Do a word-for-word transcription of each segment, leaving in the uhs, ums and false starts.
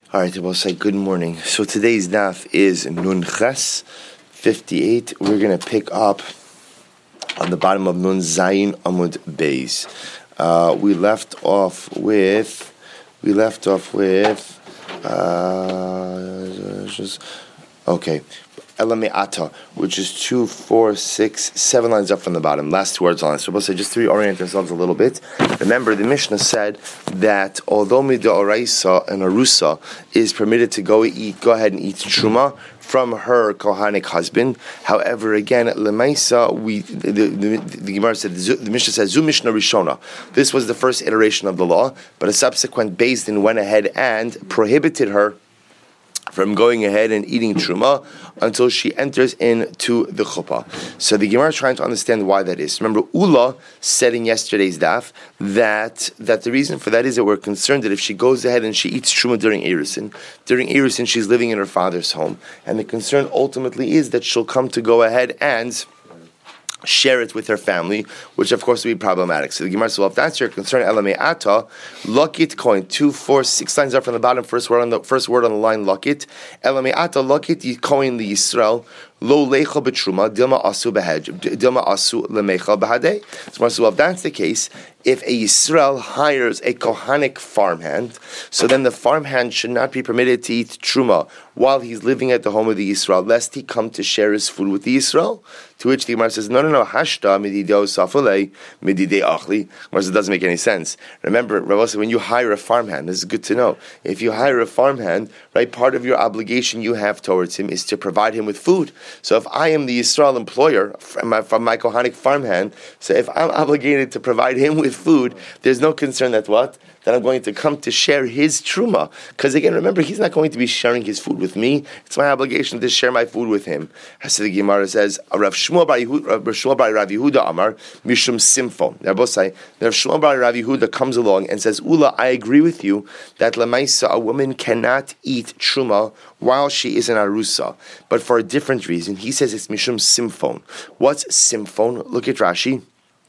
All right, we'll say good morning. So today's daf is Nun Ches fifty-eight. We're going to pick up on the bottom of Nun Zayin Amud Beis. Uh, we left off with, we left off with, uh, just, okay. Elame'ata, which is two, four, six, seven lines up from the bottom. Last two words on it. So we'll say just to reorient ourselves a little bit. Remember, the Mishnah said that although mid'oraisa and arusa is permitted to go eat, go ahead and eat truma from her kohanic husband. However, again, lemaisa, we the, the, the, the Gemara said the Mishnah says zu Mishnah Rishona. This was the first iteration of the law, but a subsequent Beis Din went ahead and prohibited her from going ahead and eating truma until she enters into the chuppah. So the Gemara is trying to understand why that is. Remember, Ula said in yesterday's daf that that the reason for that is that we're concerned that if she goes ahead and she eats truma during Erusin, during Erusin she's living in her father's home, and the concern ultimately is that she'll come to go ahead and share it with her family, which of course would be problematic. So the Gemara says, well, if that's your concern, Elame'ata, Lokit coin, two, four, six lines up from the bottom, first word on the first word on the line, Lokit. Elame'ata, Lokit, coin the Yisrael, Lo lecha betruma, dilma asu behaj, dilma asu lemecha behadei. So well, if that's the case, if a Yisrael hires a Kohanic farmhand, so then the farmhand should not be permitted to eat truma while he's living at the home of the Yisrael, lest he come to share his food with the Yisrael. To which the Gemara says, no, no, no, hashta midideo safulei mididei achli. Gemara says, it doesn't make any sense. Remember, Rav said, when you hire a farmhand, this is good to know. If you hire a farmhand, right, part of your obligation you have towards him is to provide him with food. So if I am the Yisrael employer from my, from my Kohanic farmhand, so if I'm obligated to provide him with food, there's no concern that what? That I'm going to come to share his truma. Because again, remember, he's not going to be sharing his food with me. It's my obligation to share my food with him. So the Gemara says, Rav Shmuel bar Rav Yehuda Amar, Mishum Simfo. They're both saying, Rav Shmuel bar Rav Yehuda comes along and says, Ula, I agree with you that Lamaisa, a woman cannot eat truma while she is in Arusa. But for a different reason. He says it's Mishum Simfon. What's Simfon? Look at Rashi.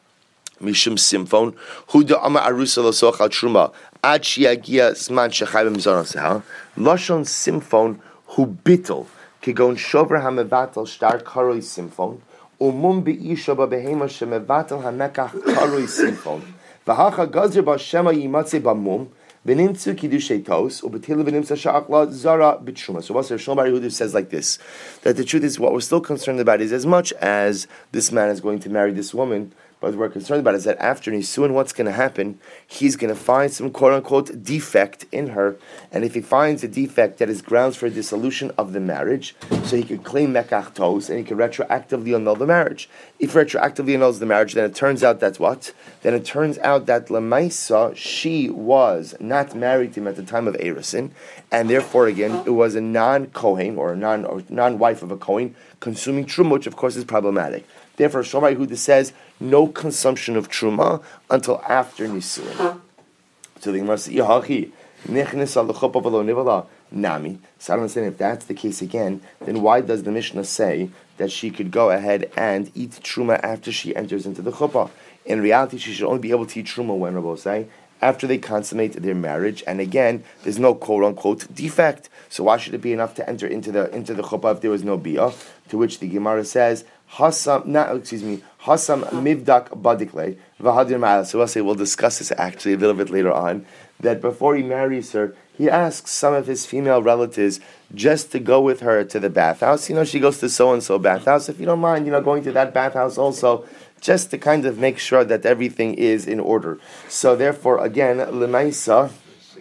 Mishum Simfon, Huda Ama Arusa Losocha Truma, Ad Shiagia Zman Shechayim Zonaseha, Lashon Simfon, Hu Bittel, Kigon Shover Hamevatel Star Karoi Simfon, Umum Beisha Babehema Shemevatel Hamekach Karoi Simfon, Vahacha Gazir Ba Shema Yimatze Bamum, Benimtsu Kiddushay Tos, Ubetila Benimtsa Sha'akla Zara Bitruma. So Wasser Shlomo Bar Yehuda says like this, that the truth is what we're still concerned about is as much as this man is going to marry this woman, but what we're concerned about is that after Nisuin, what's going to happen? He's going to find some quote-unquote defect in her, and if he finds a defect that is grounds for a dissolution of the marriage, so he could claim mekach tos, and he could retroactively annul the marriage. If retroactively annuls the marriage, then it turns out that what? Then it turns out that Lamaisa, she was not married to him at the time of Erusin, and therefore, again, it was a non-Kohen, or a non, or non-wife of a Kohen, consuming truma, which of course is problematic. Therefore, Shlomo Yehuda says no consumption of truma until after Nisuin. So the Gemara says, "Yahachi nechnes al chuppah v'lo nivala nami." So I don't understand if that's the case again. Then why does the Mishnah say that she could go ahead and eat truma after she enters into the chuppah? In reality, she should only be able to eat truma when Rabbi say after they consummate their marriage, and again, there's no quote-unquote defect. So why should it be enough to enter into the into the chuppah if there was no biyah? To which the Gemara says, Hasam, not, excuse me, Hasam mivdak badikle v'hadir ma'al. So we'll say, we'll discuss this actually a little bit later on, that before he marries her, he asks some of his female relatives just to go with her to the bathhouse. You know, she goes to so-and-so bathhouse. If you don't mind, you know, going to that bathhouse also, just to kind of make sure that everything is in order. So therefore, again, lemaisa,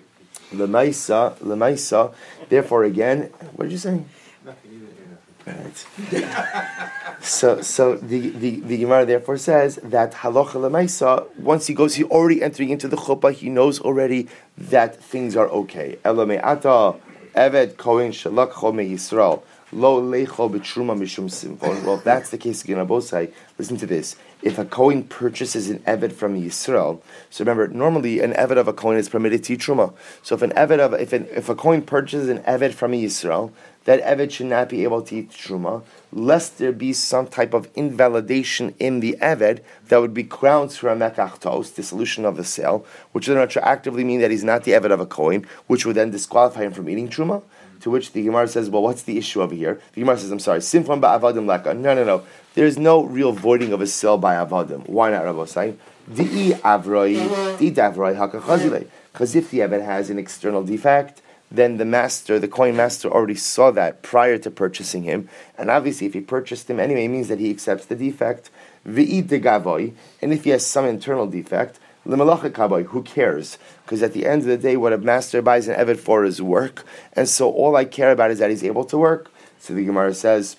lemaisa, lemaisa, therefore again, what did you say? Right. so, so the, the, the Gemara therefore says that halacha lemaisa, once he goes, he already entering into the chuppah, he knows already that things are okay. Elame'ata eved kohen shalak chome Yisrael Lo leichol b'truma mishum simfon. Well, if that's the case again, Abosai, listen to this. If a Kohen purchases an Eved from Yisrael, so remember, normally an Eved of a Kohen is permitted to eat Truma. So if an Eved of if an, if a Kohen purchases an Eved from Yisrael, that Eved should not be able to eat Truma, lest there be some type of invalidation in the Eved that would be grounds for a Mekach Tos, dissolution of the sale, which would retroactively mean that he's not the Eved of a Kohen, which would then disqualify him from eating Truma. To which the Gemara says, well, what's the issue over here? The Gemara says, I'm sorry, Simfon ba'avadim leka. No, no, no. There's no real voiding of a sale by avadim. Why not, Rabbosai? Di'i avroi, di davroi hakachazile. Because if the Eved has an external defect, then the master, the coin master, already saw that prior to purchasing him. And obviously, if he purchased him anyway, it means that he accepts the defect. Vi'i degavoi. And if he has some internal defect, L'malacha kaboy, who cares? Because at the end of the day, what a master buys an Eved for is work, and so all I care about is that he's able to work. So the Gemara says,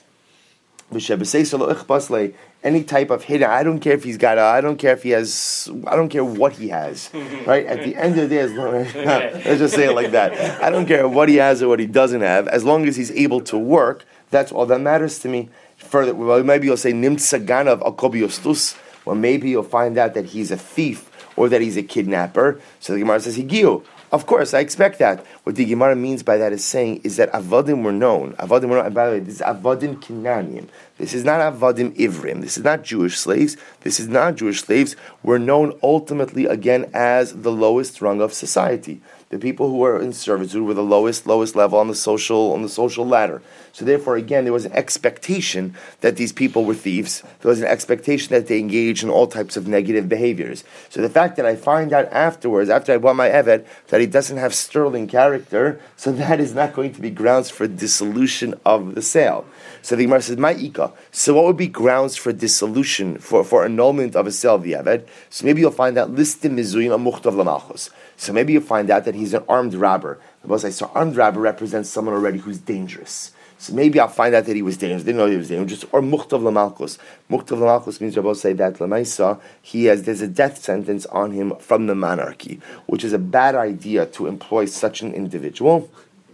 any type of hidden, I don't care if he's got a, I don't care if he has, I don't care what he has, right? At the end of the day, as long as, let's just say it like that. I don't care what he has or what he doesn't have, as long as he's able to work, that's all that matters to me. Further, well, maybe you'll say, Nimtza ganav akobiostus, well, maybe you'll find out that he's a thief, or that he's a kidnapper. So the Gemara says, Higiu. Of course, I expect that. What the Gemara means by that is saying is that Avadim were known. Avadim were known. And by the way, this is Avadim Kinanim. This is not Avadim Ivrim. This is not Jewish slaves. This is not Jewish slaves. Were known ultimately, again, as the lowest rung of society. The people who were in servitude were the lowest, lowest level on the social on the social ladder. So therefore, again, there was an expectation that these people were thieves. There was an expectation that they engaged in all types of negative behaviors. So the fact that I find out afterwards, after I bought my Eved, that he doesn't have sterling character, so that is not going to be grounds for dissolution of the sale. So the Gemara says, Ma'ika. So what would be grounds for dissolution, for, for annulment of a sale of the Eved? So maybe you'll find out, listim mizuyin amuchtav lamalchus. So maybe you find out that he's an armed robber. So armed robber represents someone already who's dangerous. So maybe I'll find out that he was dangerous. Didn't know he was dangerous. Or muhtav lamalchus. Muhtav lamalchus means Rabbi say that lamaisa he has there's a death sentence on him from the monarchy, which is a bad idea to employ such an individual.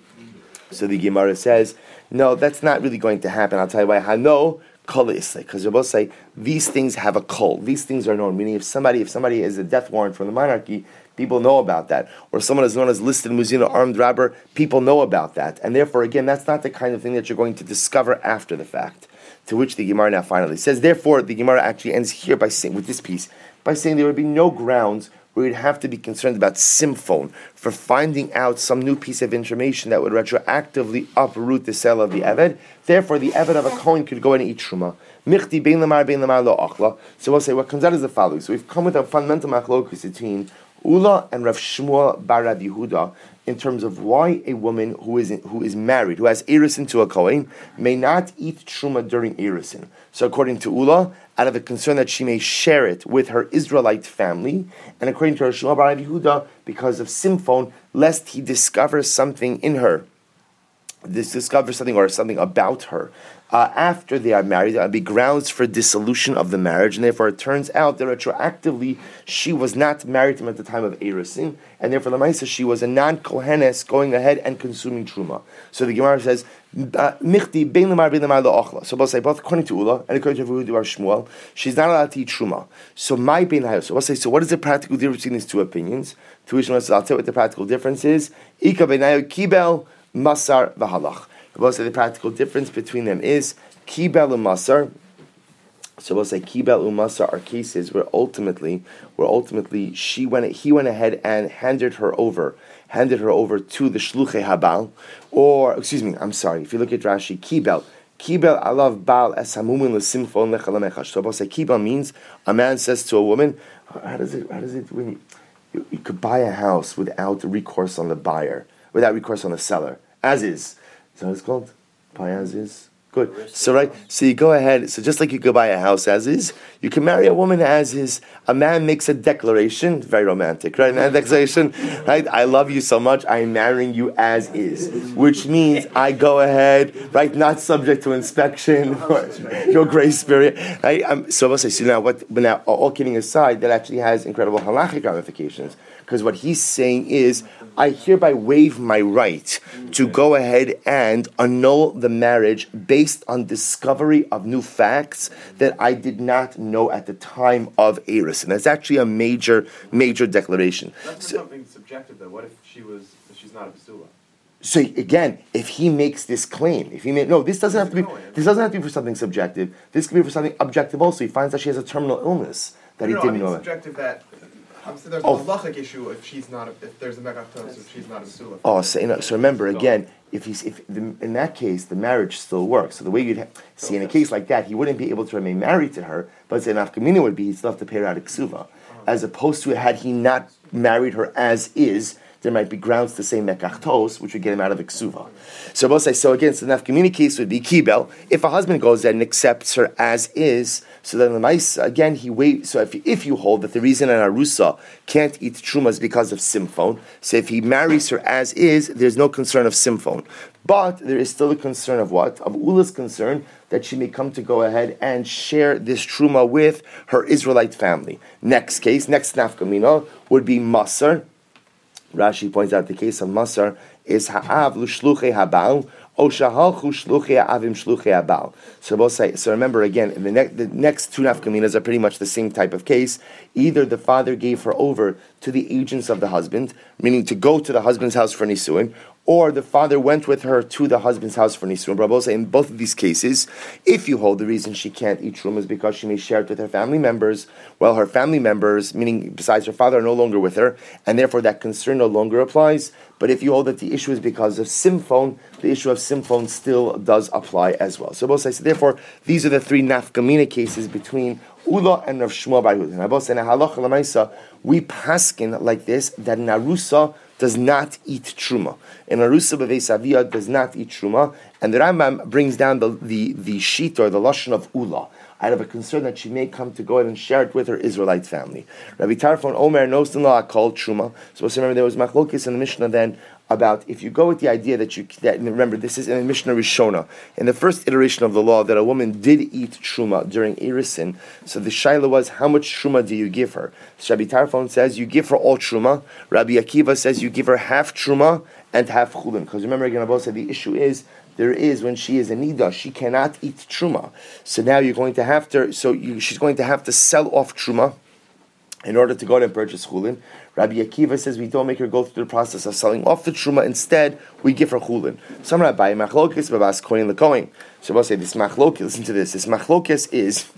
So the Gemara says, no, that's not really going to happen. I'll tell you why. Hano. Because Rabbi say these things have a call. These things are known. Meaning, if somebody, if somebody is a death warrant from the monarchy, people know about that. Or someone is known as listed muzina, armed robber, people know about that. And therefore, again, that's not the kind of thing that you're going to discover after the fact. To which the Gemara now finally says. Therefore, the Gemara actually ends here by saying, with this piece, by saying there would be no grounds where you'd have to be concerned about Simphon for finding out some new piece of information that would retroactively uproot the sale of the Eved. Therefore, the Eved of a Kohen could go and eat Truma. Michti bein lamar bein lamar lo achla. So we'll say what comes out is the following. So we've come with a fundamental machlokus between Ula and Rav Shmuel bar Rav Yehuda in terms of why a woman who is who is married, who has erisin to a Kohen, may not eat Truma during erisin. So according to Ula, out of a concern that she may share it with her Israelite family, and according to Rav Shmuel bar Rav Yehuda, because of Simphon, lest he discovers something in her, this discover something or something about her uh, after they are married, there would be grounds for dissolution of the marriage, and therefore it turns out that retroactively she was not married to him at the time of Erisin, and therefore Lamaisa she was a non-Kohenes going ahead and consuming Truma. So the Gemara says, Michti bein lamar bein lamar lo achla. So we'll say both according to Ula and according to Yehuda bar Shmuel, she's not allowed to eat Truma. So my bein hayos. So we'll say, so what is the practical difference between these two opinions? To which one says, I'll tell you what the practical difference is. Ika bein hayo kibel Masar v'halach. We'll say the practical difference between them is kibel and masar. So we'll say kibel and masar are cases where ultimately, where ultimately she went, he went ahead and handed her over, handed her over to the shluchei habal, or excuse me, I'm sorry. If you look at Rashi, kibel. Kibel alav bal es hamumin l'simfon lechalamechash. So we'll say kibel means a man says to a woman, how does it? How does it? When you, you, you could buy a house without recourse on the buyer, without recourse on the seller. As is. Is that what it's called? Buy as is? Good. So right, so you go ahead. So just like you could buy a house as is, you can marry a woman as is. A man makes a declaration, very romantic, right? And declaration, right? I love you so much, I'm marrying you as is, which means I go ahead, right? Not subject to inspection, your grace period, right? Um, so I'll say, so now what? But now, all kidding aside, that actually has incredible halachic ramifications. Because what he's saying is, I hereby waive my right to go ahead and annul the marriage based on discovery of new facts that I did not know at the time of Eris. And that's actually a major, major declaration. That's So, something subjective, though. What if she was, if she's not a basula? so again, if he makes this claim, if he made, no, this doesn't have to be, this doesn't have to be for something subjective. This could be for something objective also. He finds out she has a terminal illness that no, he no, didn't I mean know. subjective that. So there's Oh. a halachic issue if she's not, a, if there's a megachtos, if she's not a basula. Oh, so, you know, so remember again, if he's if the, in that case the marriage still works. So the way you'd ha- see in a case like that, he wouldn't be able to remain married to her, but say an afkamina would be he'd still have to pay her out of ksuva, as opposed to had he not married her as is. There might be grounds to say mekachtos, which would get him out of iksuva. So we'll say, so again, so the nafkamini case would be kibel. If a husband goes there and accepts her as is, so then the mice, again, he waits. So if, if you hold that the reason an arusa can't eat truma is because of simphon, so if he marries her as is, there's no concern of simphon. But there is still a concern of what? Of Ula's concern that she may come to go ahead and share this truma with her Israelite family. Next case, next nafkamina would be masar. Rashi points out the case of Masar is ha'av l'shluchei habal o shahalchu shluchei ha'avim shluchei habal. So we'll say. So remember again, the, ne- the next two nafkaminas are pretty much the same type of case. Either the father gave her over to the agents of the husband, meaning to go to the husband's house for nisuin, or the father went with her to the husband's house for nisuin. Rabbi say in both of these cases, if you hold the reason she can't eat truma is because she may share it with her family members, well, her family members, meaning besides her father, are no longer with her, and therefore that concern no longer applies. But if you hold that the issue is because of simphon, the issue of simphon still does apply as well. So both say, so therefore, these are the three nafkamina cases between Ula and Rav Shmuel Bar Yehuda. And I both say, in halacha l'maisa, we paskin like this, that an arusa does not eat truma. An arusa b'veis aviyah does not eat truma, and the Rambam brings down the, the, the sheet or the lashon of Ula, out of a concern that she may come to go ahead and share it with her Israelite family. Rabbi Tarfon Omer knows the law called truma. So remember, there was machlokis in the Mishnah then about if you go with the idea that you that remember this is in the Mishnah Rishona in the first iteration of the law that a woman did eat truma during Erisin. So the shaila was, how much truma do you give her? So Rabbi Tarfon says you give her all truma. Rabbi Akiva says you give her half truma and half chulin. Because remember again, Abba said the issue is there is when she is a nida, she cannot eat truma. So now you're going to have to. So you, she's going to have to sell off truma in order to go and purchase chulin. Rabbi Akiva says we don't make her go through the process of selling off the truma. Instead, we give her chulin. Some rabbi machlokes babas kohen lekohen. So we'll say this machlokes. Listen to this. This machlokes is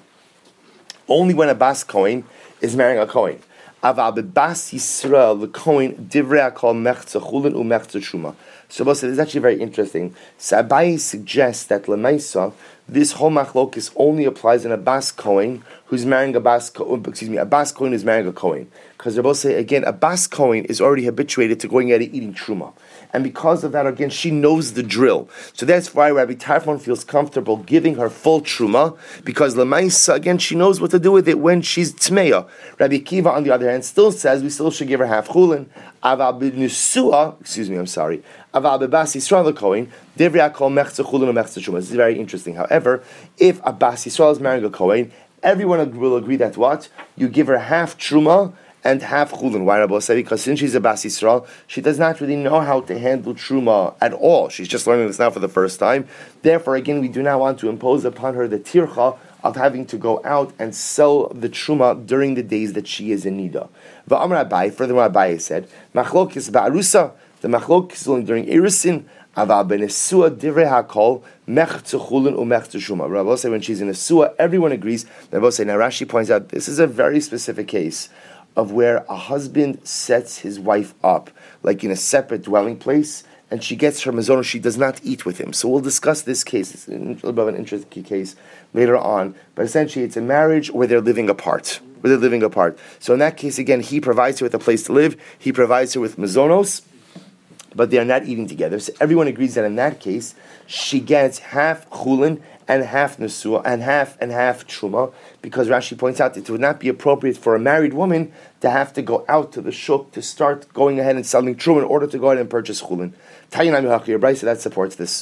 only when a bas kohen is marrying a kohen. Aval bebas Yisrael lekohen divrei akol mechza chulin u mechza truma. So we'll say this is actually very interesting. So Abaye suggests that lemaisa this whole machlokes only applies in a bas kohen who's marrying a bas excuse me a bas kohen who's marrying a kohen, because they both say again a bas kohen is already habituated to going out and eating truma, and because of that again she knows the drill. So that's why Rabbi Tarfon feels comfortable giving her full truma, because lemaisa again she knows what to do with it when she's tmeya. Rabbi Akiva on the other hand still says we still should give her half chulin. Aval b'nisua, excuse me, I'm sorry. Aval b'bas Yisrael kohen divrei akol mechza chulin u mechza truma. This is very interesting. However, if a bas Yisrael is marrying a kohen, everyone will agree that what? You give her half truma and half chulin. Why, Rabbi say? Because since she's a bas Yisrael, she does not really know how to handle truma at all. She's just learning this now for the first time. Therefore, again, we do not want to impose upon her the tircha of having to go out and sell the truma during the days that she is in nida. V'amar Abaye, furthermore Abaye said, machlokes ba'arusa, the machlokes only during Erisin, aval benesua divrei hakol mechza chulin u mechza truma. Rabbi say when she's in a sua, everyone agrees. Rabbi say now Rashi points out this is a very specific case of where a husband sets his wife up like in a separate dwelling place, and she gets her mazonos, she does not eat with him. So we'll discuss this case. It's a little bit of an interesting case later on. But essentially it's a marriage where they're living apart. Where they're living apart. So in that case, again, he provides her with a place to live. He provides her with mazonos. but they are not eating together. So everyone agrees that in that case, she gets half chulin and half nesua and half and half truma, because Rashi points out that it would not be appropriate for a married woman to have to go out to the shuk to start going ahead and selling truma in order to go ahead and purchase chulin. Tayyinam Yachir Brisa that supports this.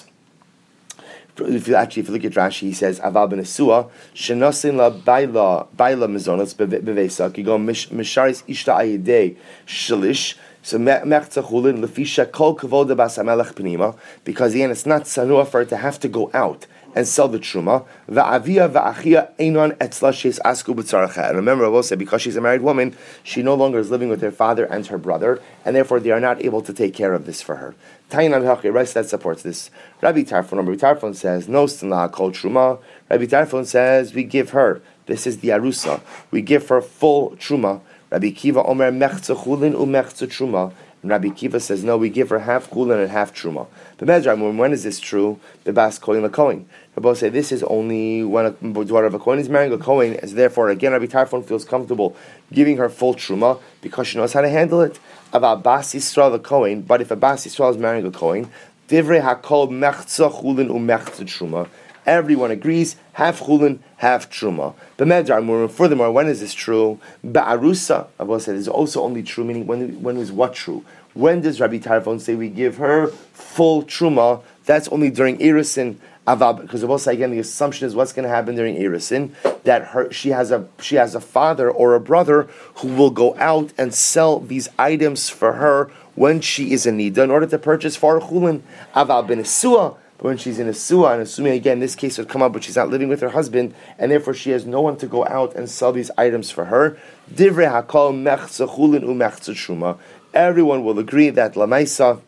If you actually, if you look at Rashi, he says aval b'nesua shenosin la baila baila mizonos bevesa kigo misharis ishta ayidei shlish. So mechza chulin lefisha kol kavoda bas hamelech pnima, because again it's not sanua for her to have to go out and sell the truma. Va'avia va'achia einon etzla sheis asku b'tzaracha. And remember, I will say, because she's a married woman, she no longer is living with her father and her brother, and therefore they are not able to take care of this for her. Tainam ha'chir, right? That supports this. Rabbi Tarfon, Rabbi Tarfon says no stinla kol truma. Rabbi Tarfon says we give her. This is the arusa. We give her full truma. Rabbi Kiva omer mechza chulin umechza truma. And Rabbi Kiva says no, we give her half chulin and half truma. But Mezra, when is this true? The bas kohen la kohen. Rabbi say this is only when a daughter of a kohen is marrying a kohen, as therefore again Rabbi Tarfon feels comfortable giving her full truma because she knows how to handle it. About bas Yisrael the kohen, but if a bas Yisrael is marrying a kohen, divrei hakol mechza chulin umechza truma. Everyone agrees, half chulin, half truma. But Medar, furthermore, when is this true? Ba'arusa, Rabbi said, is also only true, meaning when, when is what true? When does Rabbi Tarfon say we give her full truma? That's only during Erisin Avab, because Rabbi said again, the assumption is what's going to happen during Erisin, that her she has a she has a father or a brother who will go out and sell these items for her when she is in nida in order to purchase for chulin. Avab ben Esua. But when she's in a suah, and assuming again this case would come up, but she's not living with her husband, and therefore she has no one to go out and sell these items for her, divrei hakol mechza chulin umechza truma. Everyone will agree that lamaisa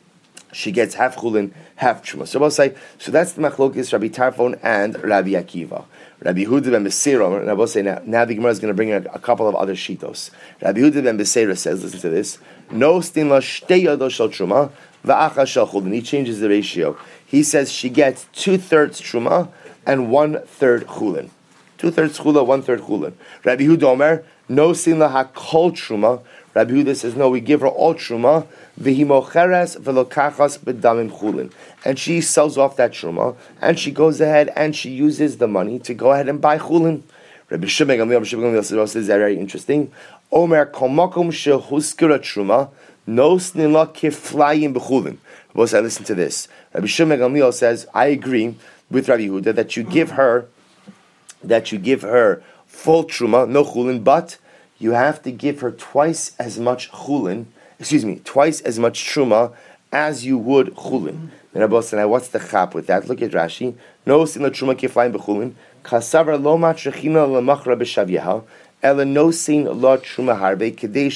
she gets half chulin, half truma. So we'll say, so that's the machlokis Rabbi Tarfon and Rabbi Akiva. Rabbi Yehuda ben Beseira, and I will say now, now the Gemara is going to bring a, a couple of other shitos. Rabbi Yehuda ben Beseira says, listen to this, no stin la shtei yado shel truma va'acha shel chulin. He changes the ratio. He says she gets two-thirds truma and one-third chulin. Two-thirds chula, one-third chulin. Rabbi Yehuda Omer, no sin la hakol truma. Rabbi Yehuda says, no, we give her all truma, v'himocheres v'lokachas b'damim chulin. And she sells off that truma, and she goes ahead and she uses the money to go ahead and buy chulin. Rabbi Shimon Gamliel, Rabbi Shimon Gamliel says, very interesting. Omer kol makom shehuskira truma, no snila kiflayim b'chulin. Rabbi said, listen to this. Rabbi Shimon Gamliel says, I agree with Rabbi Yehuda that you give her, that you give her full truma, no chulin, but you have to give her twice as much chulin, excuse me, twice as much truma as you would chulin. Then Rabbi said, now what's the chap with that? Look at Rashi. No sin la truma kiflayim b'chulin. Kasavar lo matrechina lemachra b'shavyeha. Ela no sin la truma harbe kedei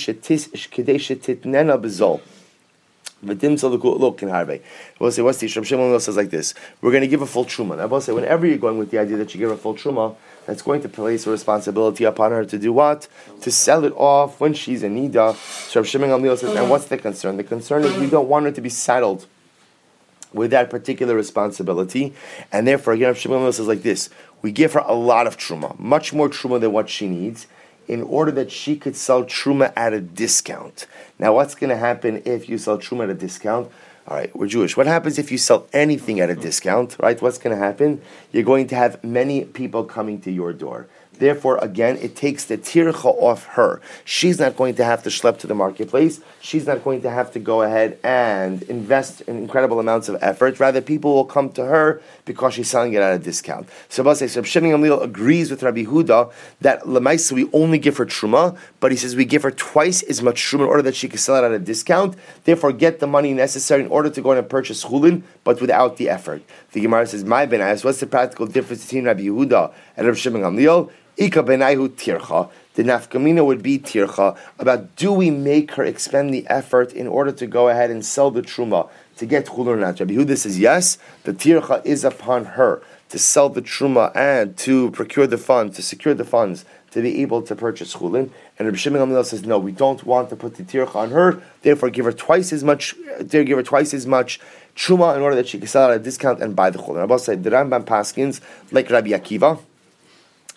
shetitnena b'zol. But dim so look in harbe. We'll say what's the Rabbi Shimon says like this. We're going to give a full truma. I will say whenever you're going with the idea that you give a full truma, that's going to place a responsibility upon her to do what? To sell it off when she's in nida. So Rabbi Shimon Gamliel says, and what's the concern? The concern is we don't want her to be saddled with that particular responsibility, and therefore again Rabbi Shimon Gamliel says like this: we give her a lot of truma, much more truma than what she needs, in order that she could sell truma at a discount. Now, what's going to happen if you sell truma at a discount? All right, we're Jewish. What happens if you sell anything at a discount, right? What's going to happen? You're going to have many people coming to your door. Therefore, again, it takes the tircha off her. She's not going to have to schlep to the marketplace. She's not going to have to go ahead and invest in incredible amounts of effort. Rather, people will come to her because she's selling it at a discount. So, Rabbi Shimon Gamliel agrees with Rabbi Yehuda that Lemaisa we only give her truma, but he says we give her twice as much truma in order that she can sell it at a discount. Therefore, get the money necessary in order to go and purchase chulin, but without the effort. The Gemara says, "My ben ayas, what's the practical difference between Rabbi Yehuda and Rabbi Shimon Gamliel?" Ika benayhu tircha. The nafkamina would be tircha about do we make her expend the effort in order to go ahead and sell the truma to get chulin or not? Rabbi Yehuda says yes. The tircha is upon her to sell the truma and to procure the funds, to secure the funds to be able to purchase chulin. And Rabbi Shimon Gamliel says no, we don't want to put the tircha on her. Therefore, give her twice as much. Give her twice as much truma in order that she can sell it at a discount and buy the chulin. Rabbi said the Rambam paskins like Rabbi Akiva.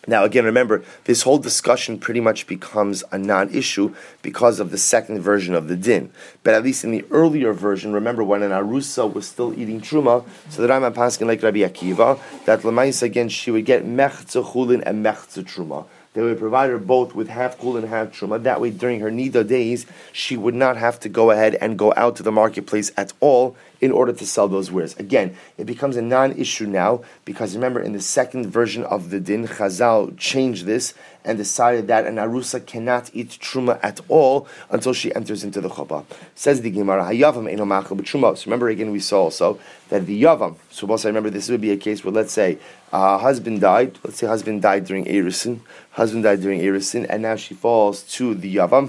Now, again, remember, this whole discussion pretty much becomes a non-issue because of the second version of the din. But at least in the earlier version, remember, when an arusa was still eating truma, so the Rambam paskin like Rabbi Akiva, that l'maisa, again, she would get mechza chulin and mechza truma. They would provide her both with half kul and half truma. That way, during her nida days, she would not have to go ahead and go out to the marketplace at all in order to sell those wares. Again, it becomes a non-issue now because remember, in the second version of the din, Chazal changed this and decided that an arusa cannot eat truma at all until she enters into the chuppah. Says the Gemara, Hayavam eino machal b'truma. So remember, again, we saw also that the yavam. So also remember, this would be a case where, let's say, uh, husband died. Let's say husband died during Erisin. Husband died during Erisin, and now she falls to the yavam.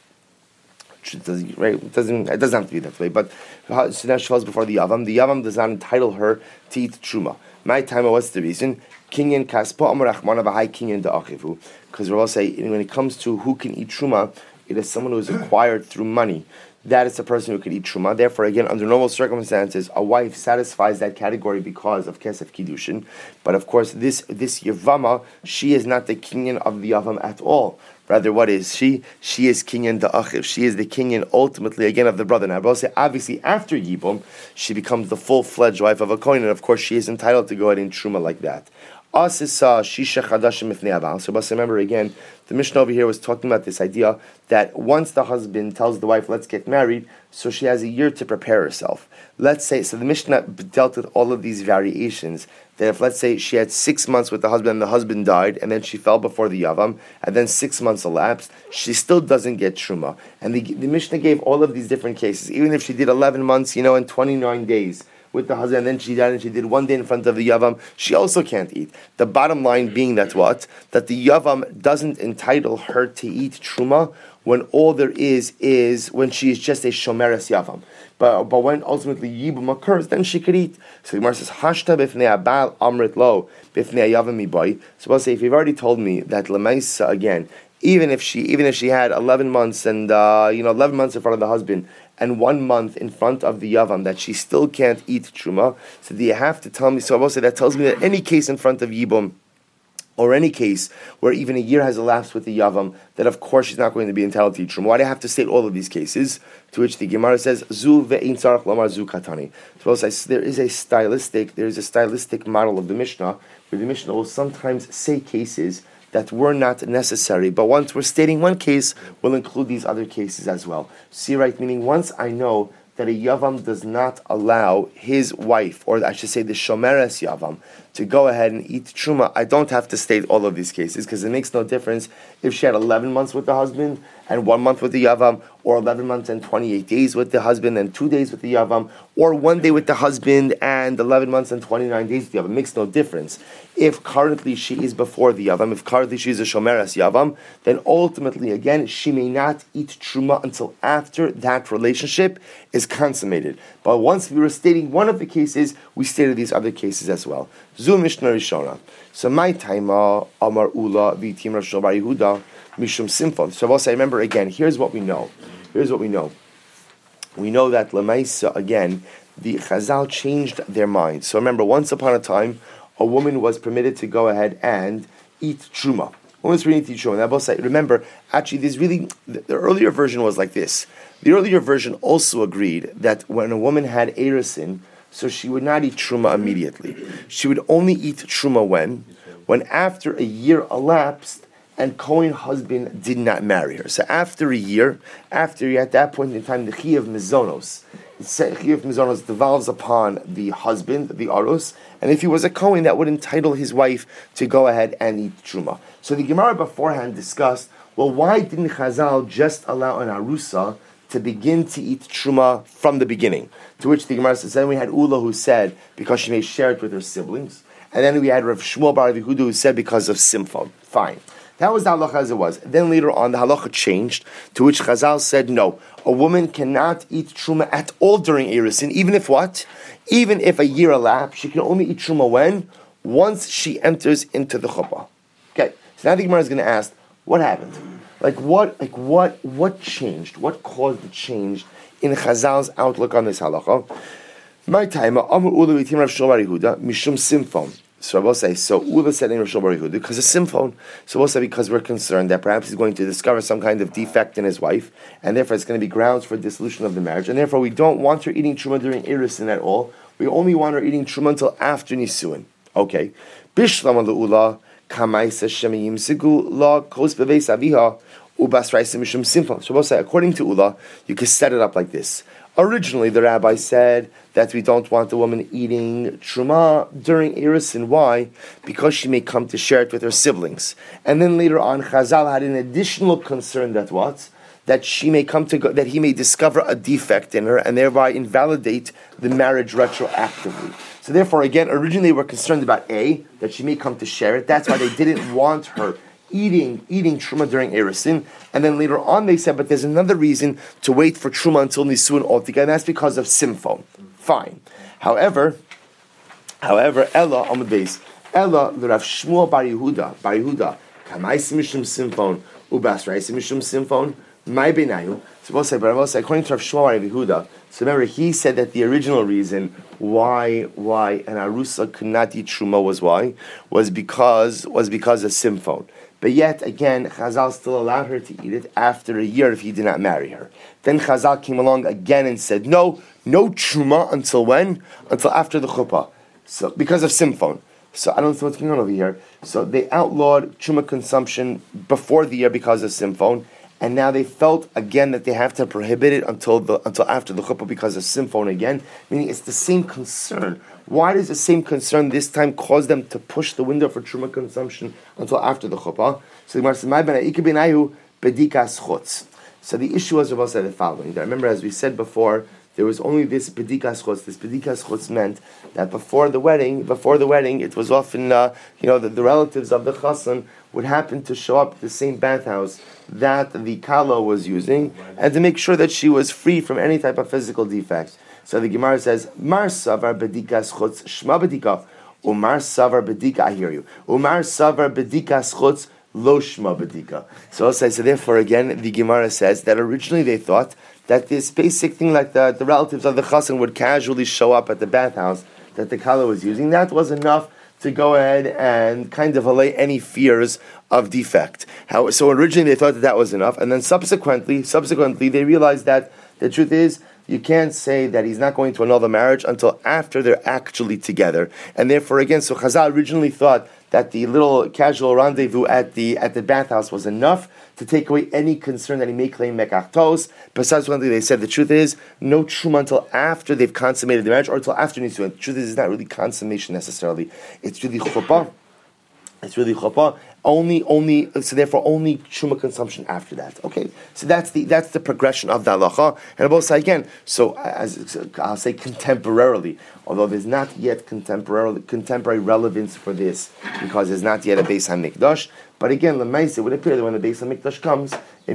It doesn't, right? It doesn't, it doesn't have to be that way, but so now she falls before the yavam. The yavam does not entitle her to eat truma. My time, what's the reason? Kinyan kaspa amar achmana v'hai kinyan da'achivu. Because we're all saying, when it comes to who can eat truma, it is someone who is acquired through money. That is the person who can eat truma. Therefore, again, under normal circumstances, a wife satisfies that category because of kesef kiddushin. But of course, this this yavama, she is not the kinyan of the yavam at all. Rather, what is she? She is kinyan da'achiv. She is the kinyan ultimately, again, of the brother. Now, I will say, obviously, after Yibum, she becomes the full-fledged wife of a kohen, and of course, she is entitled to go ahead and truma like that. Asisa shisha chadashim ifnei abal. So, but remember again, the Mishnah over here was talking about this idea that once the husband tells the wife, "Let's get married," so she has a year to prepare herself. Let's say, so the Mishnah dealt with all of these variations. That if, let's say, she had six months with the husband and the husband died, and then she fell before the Yavam, and then six months elapsed, she still doesn't get Truma. And the, the Mishnah gave all of these different cases. Even if she did eleven months, you know, and twenty-nine days with the husband, and then she died and she did one day in front of the Yavam, she also can't eat. The bottom line being that what? That the Yavam doesn't entitle her to eat Truma when all there is is when she is just a Shomeres Yavam. But but when ultimately Yibum occurs, then she could eat. So the Gemara says, Hashta b'fnei abal amrit lo b'fnei yavam miboy. So I'll say, if you've already told me that Lemaisa, again, even if she even if she had eleven months and uh, you know eleven months in front of the husband and one month in front of the yavam, that she still can't eat truma. So do you have to tell me? So I will say that tells me that any case in front of Yibum, or any case where even a year has elapsed with the Yavam, that of course she's not going to be entitled to eat truma. Why do I have to state all of these cases? To which the Gemara says, Zu ve'in tzarach lomar zu katani. So there is a stylistic, there is a stylistic model of the Mishnah, where the Mishnah will sometimes say cases that were not necessary, but once we're stating one case, we'll include these other cases as well. See, right? Meaning, once I know that a Yavam does not allow his wife, or I should say the Shomeres Yavam, to go ahead and eat Truma, I don't have to state all of these cases, because it makes no difference if she had eleven months with the husband, and one month with the Yavam, or eleven months and twenty-eight days with the husband, and two days with the Yavam, or one day with the husband, and eleven months and twenty-nine days with the Yavam. It makes no difference. If currently she is before the Yavam, if currently she is a Shomeres Yavam, then ultimately, again, she may not eat Truma until after that relationship is consummated. But once we were stating one of the cases, we stated these other cases as well. Zu Mishnah Rishona. So my time, Amar Ula, Vitim Rav Shlomo bar Yehuda, Mishum Simfon. So I'll say, remember again, here's what we know. Here's what we know. We know that Lemaisa, again, the Chazal changed their mind. So remember, once upon a time, a woman was permitted to go ahead and eat Truma. Woman was permitted to eat Truma. Now, both say, remember, actually, there's really, the, the earlier version was like this. The earlier version also agreed that when a woman had Erisin, so she would not eat Truma immediately. She would only eat Truma when? When after a year elapsed and Kohen husband did not marry her. So after a year, after at that point in time, the Chiyuv Mizonos, the Chiyuv Mizonos devolves upon the husband, the Arus, and if he was a Kohen, that would entitle his wife to go ahead and eat Truma. So the Gemara beforehand discussed, well, why didn't Chazal just allow an Arusa to begin to eat Truma from the beginning? To which the Gemara says, then we had Ula who said, because she may share it with her siblings. And then we had Rav Shmuel bar Yehuda who said, because of Simcha. Fine. That was the halacha as it was. Then later on, the halacha changed, to which Chazal said, no, a woman cannot eat Truma at all during Erisin, even if what? Even if a year elapsed, she can only eat Truma when? Once she enters into the chuppah. Okay, so now the Gemara is going to ask, what happened? Like what, like what, what changed? What caused the change in Chazal's outlook on this halacha? My time, Amar Ula Vitim Rav Shlomo bar Yehuda, Mishum Simfon. So I will say, so Ula said in Rosh Baruch because of Simphon. So we'll say because we're concerned that perhaps he's going to discover some kind of defect in his wife, and therefore it's going to be grounds for dissolution of the marriage, and therefore we don't want her eating truma during Erisin at all. We only want her eating truma until after Nisuin. Okay. Bishlam Ula Kamaisa Shemiyim Sigu La Kos Beveis Aviha Ubas Raisim Mishum Simphon. So we'll say, according to Ula, you can set it up like this. Originally, the rabbi said that we don't want the woman eating truma during Erisin. Why? Because she may come to share it with her siblings. And then later on, Chazal had an additional concern that what? That she may come to go, that he may discover a defect in her and thereby invalidate the marriage retroactively. So therefore, again, originally they were concerned about A, that she may come to share it. That's why they didn't want her eating eating truma during Erisin, and then later on they said, but there's another reason to wait for truma until Nisuin altogether, and that's because of Simphon. Fine. However, however, Ella Amud Beis, Ella the Rav Shmuel Bar Yehuda, Bar Yehuda, Kamais Mishum Simphon, Ubas Reis Mishum Simphon, My Benayu. So we'll say, but I will say, according to Rav Shmuel Bar Yehuda, so remember he said that the original reason why why an arusa could not eat truma was why was because was because of Simphon. But yet, again, Chazal still allowed her to eat it after a year if he did not marry her. Then Chazal came along again and said, no, no truma until when? Until after the chuppah. So, because of Simphon. So, I don't know what's going on over here. So, they outlawed truma consumption before the year because of Simphon. And now they felt again that they have to prohibit it until the until after the chuppah because of Simphon again. Meaning it's the same concern. Why does the same concern this time cause them to push the window for truma consumption until after the chuppah? So the So the issue was about the following. I remember, as we said before, there was only this bedikas chutz. This bedikas chutz meant that before the wedding, before the wedding, it was often uh, you know the, the relatives of the chassan would happen to show up at the same bathhouse that the kala was using, and to make sure that she was free from any type of physical defect. So the Gemara says, Mar savar bedikas chutz shma bedika, umar savar bedika. I hear you. Umar savar bedikas chutz lo shma bedika. So I'll say, so therefore again, the Gemara says that originally they thought that this basic thing like the, the relatives of the chassan would casually show up at the bathhouse that the kala was using, that was enough to go ahead and kind of allay any fears of defect. How, so originally they thought that that was enough, and then subsequently, subsequently they realized that the truth is, you can't say that he's not going to annul the marriage until after they're actually together. And therefore, again, so Chazal originally thought that the little casual rendezvous at the at the bathhouse was enough to take away any concern that he may claim mekachtos. But subsequently, they said the truth is no truma until after they've consummated the marriage or until after Nisuin. The truth is, it's not really consummation necessarily. It's really chuppah. It's really chuppah. Only, only, so therefore, only truma consumption after that. Okay, so that's the that's the progression of the halacha. And I will say again, so as I'll say contemporarily, although there's not yet contemporary contemporary relevance for this because there's not yet a Beis HaMikdash. But again, Lemaisa, it would appear that when the Beis HaMikdash comes,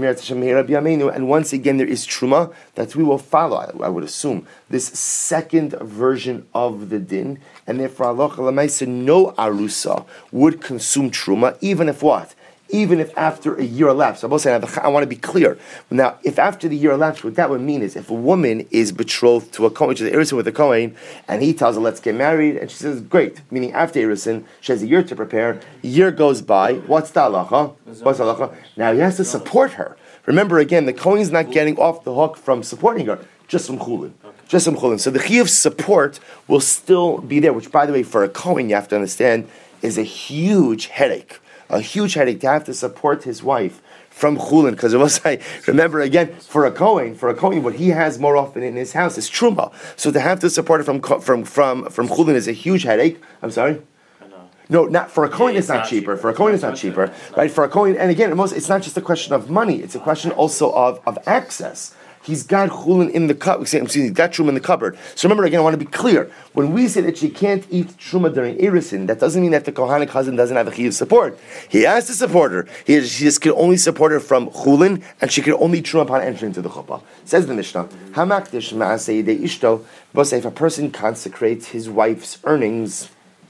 and once again there is truma that we will follow, I would assume, this second version of the din, and therefore halacha Lemaisa, no arusa would consume truma, even if what? Even if after a year elapsed. I will say, I want to be clear. Now, if after the year elapsed, what that would mean is if a woman is betrothed to a Kohen, she's Erisin with a Kohen, and he tells her, let's get married, and she says, great. Meaning after Erisin, she has a year to prepare. A year goes by. What's the halacha? What's the halacha? Now, he has to support her. Remember, again, the Kohen's not getting off the hook from supporting her, just from chulin. Just from chulin. So the chi of support will still be there, which, by the way, for a Kohen, you have to understand, is a huge headache. A huge headache to have to support his wife from chulin, because it was like, remember again, for a Kohen, for a Kohen, what he has more often in his house is truma. So to have to support it from from from from chulin is a huge headache. I'm sorry. No, not for a Kohen. Yeah, it's, it's not, not cheaper. cheaper. For a Kohen, it's not cheaper, right? For a Kohen, and again, it's not just a question of money; it's a question also of of access. He's got chulin in the cupboard. Excuse me, he's got truma in the cupboard. So remember again, I want to be clear. When we say that she can't eat truma during Erisin, that doesn't mean that the Kohanic husband doesn't have a chi of support. He has to support her. He, she just can only support her from chulin, and she can only eat truma upon entering into the chuppah. Says the Mishnah, Hamakdish ma'asei de ishto. But if a person consecrates his wife's earnings,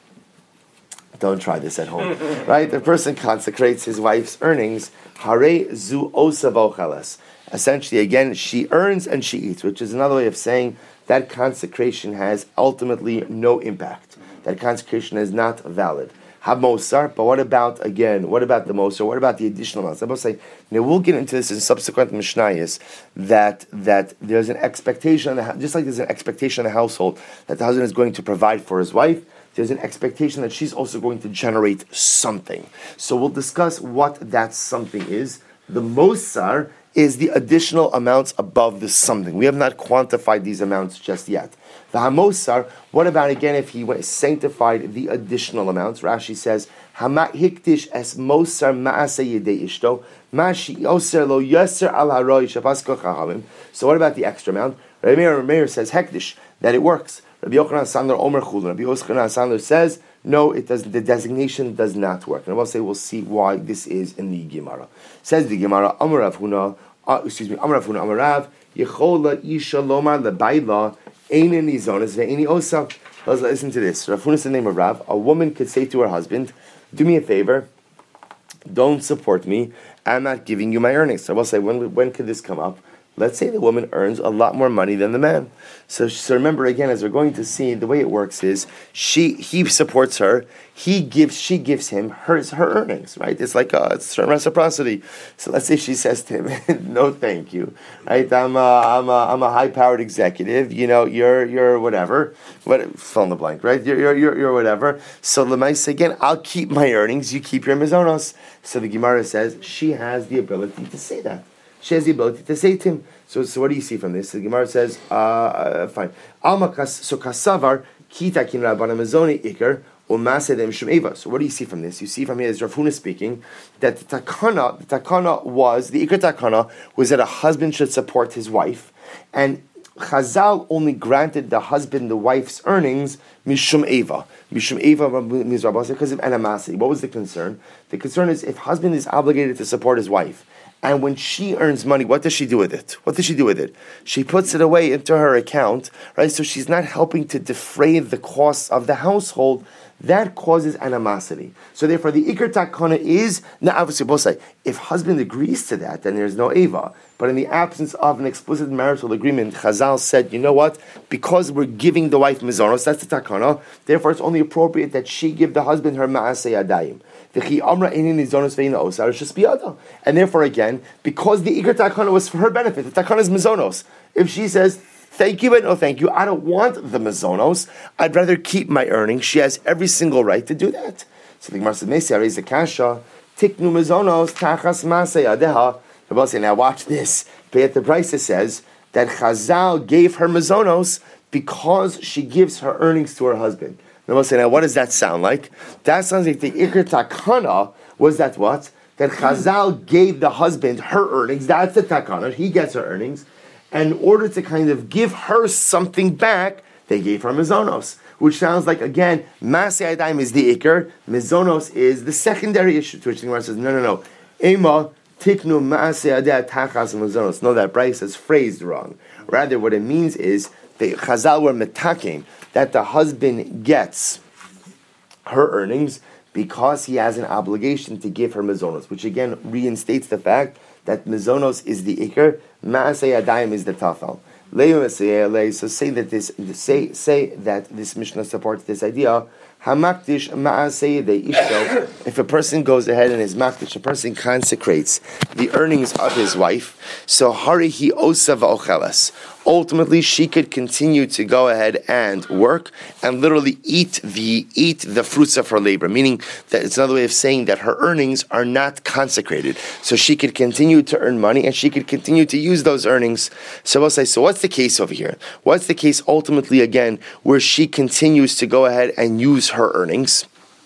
don't try this at home, right? The person consecrates his wife's earnings. Hare zu osa vochales. Essentially, again, she earns and she eats, which is another way of saying that consecration has ultimately no impact. that consecration is not valid. Hamosar, but what about, again, what about the Mosar? What about the additional amounts? I will say, now we'll get into this in subsequent Mishnayos, that that there's an expectation, just like there's an expectation in the household that the husband is going to provide for his wife, there's an expectation that she's also going to generate something. So we'll discuss what that something is. The Mosar is the additional amounts above the something. We have not quantified these amounts just yet. The Hamosar, what about again if he went, sanctified the additional amounts? Rashi says, Hama hiktish es mosar ma'ase yedei ishto, mashi yoser lo yoser al haroi shapasko chachamim. So what about the extra amount? Rabbi Meir, Meir says hektish, that it works. Rabbi Yochanan Sandler Omer Chulin. Rabbi Yochanan Sandler says, no, it doesn't. The designation does not work. And I will say we'll see why this is in the Gemara. Says the Gemara, Amar Rav Huna, uh, excuse me, Amar Rav Huna, Amar Rav, Yechola Isha Lomar Lebayla, Einen Nizonas Ve'eni Osa. Let's listen to this. Rav Huna is the name of Rav. A woman could say to her husband, do me a favor, don't support me, I'm not giving you my earnings. So I will say, when, when could this come up? Let's say the woman earns a lot more money than the man. So, so remember again, as we're going to see, the way it works is she he supports her, he gives she gives him her her earnings, right? It's like a, it's reciprocity. So let's say she says to him, "No, thank you, right? I'm a, I'm a, I'm a high powered executive. You know, you're you're whatever, what fill in the blank, right? You're you're you're, you're whatever. So Lemais again, I'll keep my earnings, you keep your mizonos." So the Gemara says she has the ability to say that. She has the ability to say to him. So, so what do you see from this? The Gemara says, uh, uh, fine. Alma so kasavar kita kin rabbanan mezoni ikar umasedem shumeva. So what do you see from this? You see from here, as Rav Huna speaking, that the takana, the takana was, the ikar takana was that a husband should support his wife, and Chazal only granted the husband the wife's earnings mishum eva. Mishum eva means because of animosity. What was the concern? The concern is if husband is obligated to support his wife, and when she earns money, what does she do with it? What does she do with it? She puts it away into her account, right? So she's not helping to defray the costs of the household. That causes animosity. So therefore, the ikar takana is, now obviously both say, if husband agrees to that, then there's no eva. But in the absence of an explicit marital agreement, Chazal said, you know what? Because we're giving the wife mizonos, that's the takana, therefore it's only appropriate that she give the husband her ma'aseh yadayim. And therefore, again, because the ikar takana was for her benefit, the takana is mizonos. If she says, thank you, but no thank you, I don't want the mizonos, I'd rather keep my earnings, she has every single right to do that. So the Gemara says, Mesi Arei Zakasha, Tiknu mizonos, tachas masei adeha. Rabbi say, now watch this. But the Brisa says that Chazal gave her mizonos because she gives her earnings to her husband. Rabbi say, now what does that sound like? That sounds like the ikar takana was that what? That Chazal gave the husband her earnings. That's the takana. He gets her earnings. And in order to kind of give her something back, they gave her mizonos. Which sounds like, again, Masei Adayim is the ikar, mizonos is the secondary issue, to which the Gemara says, no, no, no. Ema tiknu Masei Adayim tachas mizonos. No, that Bryce is phrased wrong. Rather, what it means is, the Chazal were metaking, that the husband gets her earnings because he has an obligation to give her mizonos, which again reinstates the fact that mizonos is the ikar, ma'aseh adayim is the tafel. So say that this say say that this Mishnah supports this idea. Hamakdish ma'aseh de ishto. If a person goes ahead and is makdish, a person consecrates the earnings of his wife. So hari hi osa va'ochelas. Ultimately, she could continue to go ahead and work and literally eat the eat the fruits of her labor. Meaning that it's another way of saying that her earnings are not consecrated. So she could continue to earn money and she could continue to use those earnings. So we'll say, so what's the case over here? What's the case ultimately again where she continues to go ahead and use her earnings?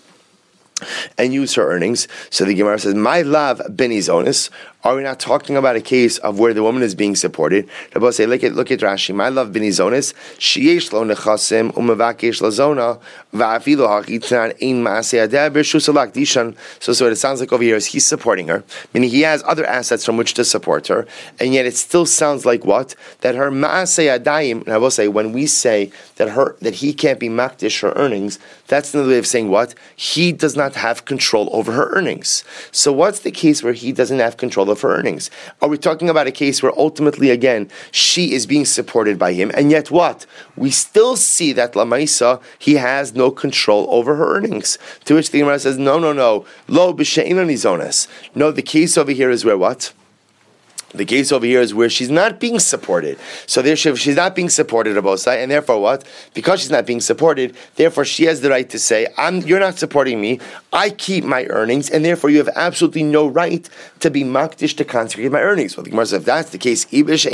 And use her earnings. So the Gemara says, "My love benizonis." Are we not talking about a case of where the woman is being supported? Rabbi say, look at look at Rashi. My love benizonis. Sheyesh lo nechasim umevakesh lazona va'afilu hachitnan ein maaseh adeh b'rshus alakdishan. So, so what it sounds like over here is he's supporting her, meaning he has other assets from which to support her, and yet it still sounds like what? That her maaseh adayim. And I will say, when we say that her that he can't be makdish her earnings, that's another way of saying what? He does not have control over her earnings. So what's the case where he doesn't have control of of her earnings? Are we talking about a case where ultimately, again, she is being supported by him, and yet what? We still see that Lamaisa, he has no control over her earnings. To which the Gemara says, no, no, no. Lo b'she'enon nizones. No, the case over here is where what? The case over here is where she's not being supported. So there, she's not being supported, Abosai, and therefore what? Because she's not being supported, therefore she has the right to say, I'm, you're not supporting me, I keep my earnings, and therefore you have absolutely no right to be makdish to consecrate my earnings. Well, the Gemara says, if that's the case,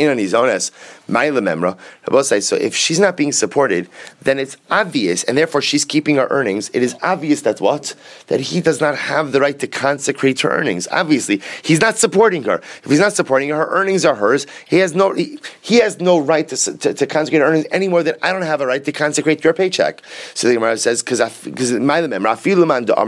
so if she's not being supported, then it's obvious, and therefore she's keeping her earnings, it is obvious that what? That he does not have the right to consecrate her earnings. Obviously, he's not supporting her. If he's not supporting her, her earnings are hers. He has no he, he has no right to, to, to consecrate earnings any more than I don't have a right to consecrate your paycheck. So the Gemara says, because because my even according to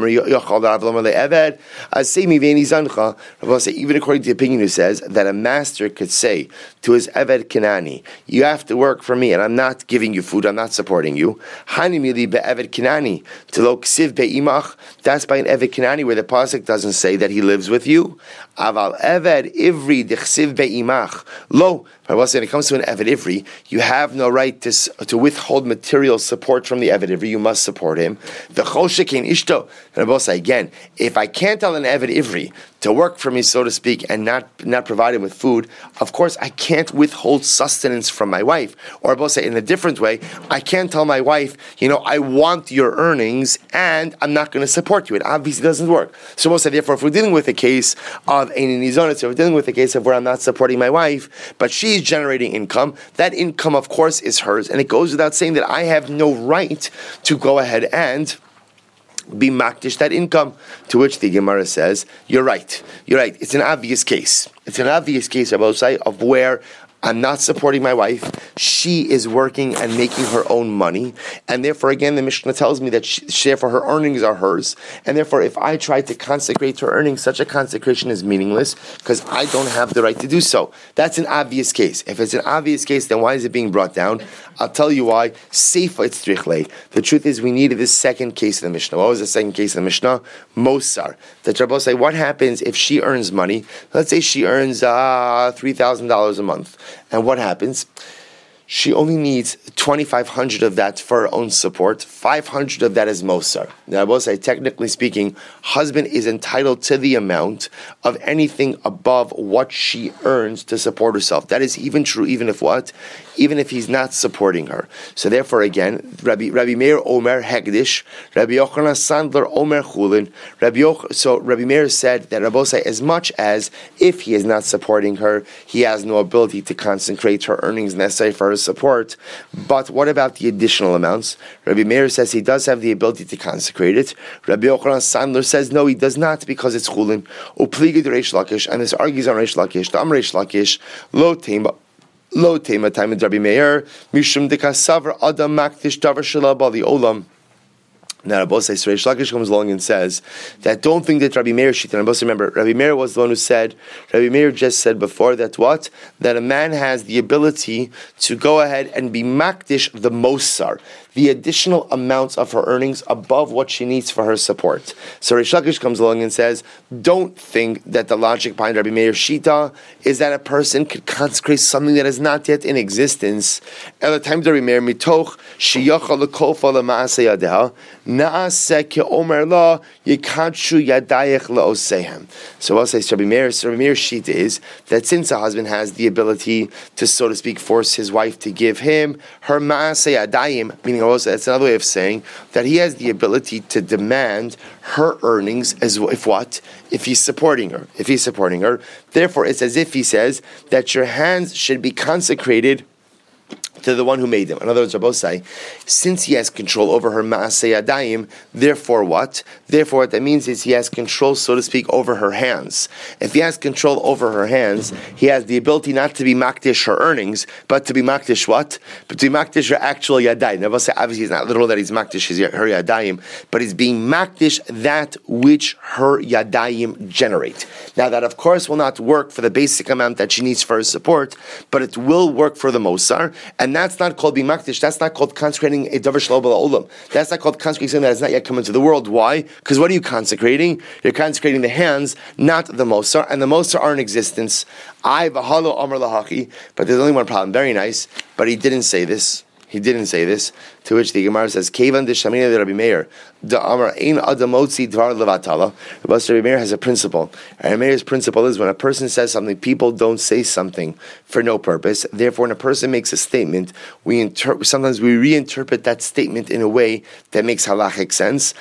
the opinion who says that a master could say to his Eved Kanani, you have to work for me and I'm not giving you food, I'm not supporting you. That's by an Eved Kanani where the pasuk doesn't say that he lives with you. Aval Eved Ivri Dechsiv Be'imach. Lo, when it comes to an Eved Ivri, you have no right to, to withhold material support from the Eved Ivri. You must support him. The Choshekin Ishto. And I say again, if I can't tell an Eved Ivri to work for me, so to speak, and not not provide him with food, of course I can't withhold sustenance from my wife. Or I both say in a different way, I can't tell my wife, you know, I want your earnings and I'm not going to support you. It obviously doesn't work. So we'll say, therefore, if we're dealing with a case of Einin Nizonet, so we're dealing with a case of where I'm not supporting my wife, but she's generating income, that income, of course, is hers, and it goes without saying that I have no right to go ahead and be makdish that income. To which the Gemara says, you're right, you're right, it's an obvious case. It's an obvious case, I will say, of where I'm not supporting my wife. She is working and making her own money. And therefore, again, the Mishnah tells me that she, therefore her earnings are hers. And therefore, if I try to consecrate her earnings, such a consecration is meaningless because I don't have the right to do so. That's an obvious case. If it's an obvious case, then why is it being brought down? I'll tell you why. Seifa itzrichle. The truth is we needed this second case of the Mishnah. What was the second case of the Mishnah? Mosar. The Rabbi say, what happens if she earns money? Let's say she earns uh, three thousand dollars a month. And what happens? She only needs twenty-five hundred of that for her own support. five hundred of that is Mosar. Now, I will say, technically speaking, husband is entitled to the amount of anything above what she earns to support herself. That is even true, even if what? Even if he's not supporting her. So therefore, again, Rabbi Rabbi Meir Omer Hegdish, Rabbi Yochanan Sandler Omer Chulin. Rabbi Yoch, so Rabbi Meir said that Rabbi say, as much as if he is not supporting her, he has no ability to concentrate her earnings necessary for her support. But what about the additional amounts? Rabbi Meir says he does have the ability to consecrate it. Rabbi Yochanan Sandler says no, he does not, because it's Chulin. Upligid Reish Lakish, and this argues on Reish Lakish. The Am Reish Lakish lo tema. Lo tema time with Rabbi Meir, Mishum dekasavar adam makdish davar shalab ali olam. Now, Rabbi say, Reish Lakish comes along and says that don't think that Rabbi Meir shit. And Rabbi remember, Rabbi Meir was the one who said, Rabbi Meir just said before that what? That a man has the ability to go ahead and be makdish the mosar, the additional amounts of her earnings above what she needs for her support. So Reish Lakish comes along and says, don't think that the logic behind Rabbi Meir's shita is that a person could consecrate something that is not yet in existence. At the time of Rabbi Meir, mitoch sheyachal lekofa lemaaseh yadeha naaseh keomer la yikadshu yadayich laosehem. So I'll say Rabbi Meir's Rabbi Meir's shita is that since a husband has the ability to, so to speak, force his wife to give him her maaseh yadayim, meaning also, that's another way of saying that he has the ability to demand her earnings as if what? If he's supporting her. If he's supporting her. Therefore, it's as if he says that your hands should be consecrated to the one who made them. In other words, Rabbi say, since he has control over her ma'aseh yadayim, therefore what? Therefore what that means is he has control, so to speak, over her hands. If he has control over her hands, he has the ability not to be makdish her earnings, but to be makdish what? But to be makdish her actual yadayim. Rabbi say, obviously, it's not literal that he's makdish his, her yadayim, but he's being makdish that which her yadayim generate. Now that, of course, will not work for the basic amount that she needs for her support, but it will work for the mosar. And that's not called being makdish. That's not called consecrating a davar shelo b'la'olam. That's not called consecrating something that has not yet come into the world. Why? Because what are you consecrating? You're consecrating the hands, not the mosar, and the mosar are in existence. I v'halo amar lahaki. But there's only one problem. Very nice, but he didn't say this. He didn't say this. To which the Gemara says, "Kevan de Shamina de Rabbi Meir, the Amar ein adamotzi dvar levatala." Rabbi Meir has a principle. And Rabbi Meir's principle is when a person says something, people don't say something for no purpose. Therefore, when a person makes a statement, we inter- sometimes we reinterpret that statement in a way that makes halachic sense.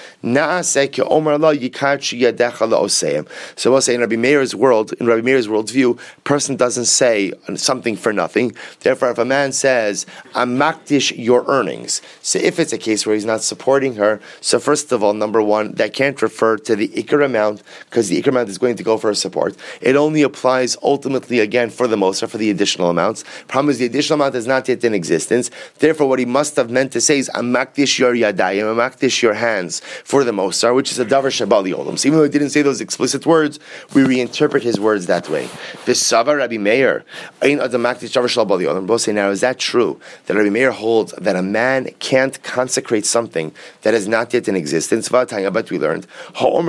So we'll say in Rabbi Meir's world, in Rabbi Meir's worldview, a person doesn't say something for nothing. Therefore, if a man says, "I'm makdish your earnings," so if it's a case where he's not supporting her, so first of all, number one, that can't refer to the ikar amount, because the ikar amount is going to go for her support. It only applies ultimately, again, for the mosar, for the additional amounts. Problem is, the additional amount is not yet in existence. Therefore, what he must have meant to say is, "I'm makdish your yadayim, I'm makdish your hands for the mosar," which is a davar shabali olam. So even though he didn't say those explicit words, we reinterpret his words that way. V'sava Rabbi Meir, ein adam makdish davar shabali olam. Both say, now, is that true? That Rabbi Meir holds that a man can't consecrate something that is not yet in existence. But we learned, a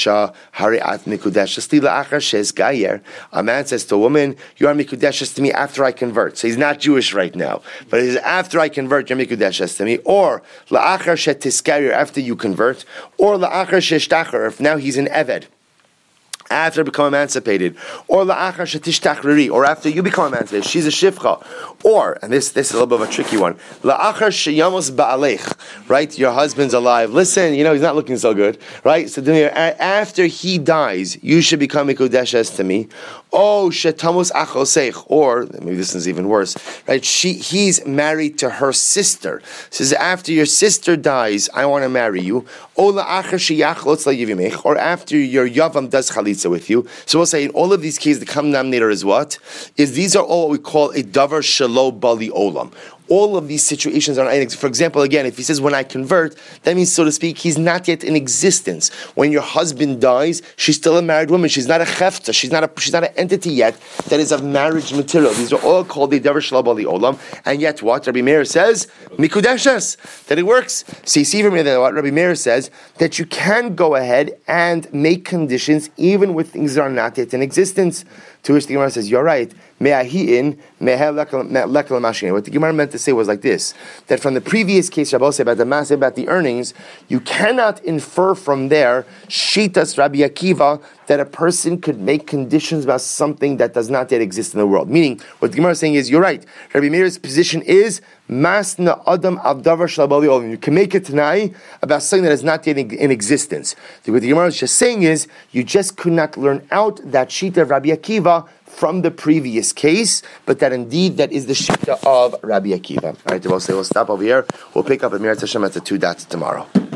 man says to a woman, "You are mikudeshes to me after I convert." So he's not Jewish right now, but he says, "After I convert, you're mikudeshes to me." Or la'achar shetiskayer, after you convert, or la'achar sheshtachar, if now he's an eved, after become emancipated, or la'achar shetishtachriri, or after you become emancipated, she's a shivcha, or, and this this is a little bit of a tricky one, la'achar sheyamos ba'alech, right? Your husband's alive. Listen, you know he's not looking so good, right? So after he dies, you should become mikudeshes to me. Oh, shetamus achoseich, or maybe this is even worse, right? She he's married to her sister. Says after your sister dies, I want to marry you. Or la'achar sheyachlotz la'yivimech, or after your yavam does chalitza with you. So we'll say in all of these cases, the common denominator is what? Is these are all what we call a davar shelo bali olam. All of these situations are, for example, again, if he says, "When I convert," that means, so to speak, he's not yet in existence. When your husband dies, she's still a married woman. She's not a chefta. She's not a, she's not an entity yet that is of marriage material. These are all called the davar shelo bali olam. And yet what? Rabbi Meir says, mikudeshes, that it works. So you see from here that what Rabbi Meir says, that you can go ahead and make conditions even with things that are not yet in existence. To which the Gemara says, "You're right. What the Gemara meant to say was like this: that from the previous case, Rabbi said about the mass, about the earnings, you cannot infer from there shitas Rabbi Akiva that a person could make conditions about something that does not yet exist in the world. Meaning, what the Gemara is saying is, you're right. Rabbi Meir's position is masna adam al davar shalabali olam. You can make a tanai about something that is not yet in, in existence. What the Gemara is just saying is, you just could not learn out that shita of Rabbi Akiva from the previous case, but that indeed that is the shita of Rabbi Akiva. All right, we'll say we'll stop over here. We'll pick up at Mirat Hashem at the two dots tomorrow.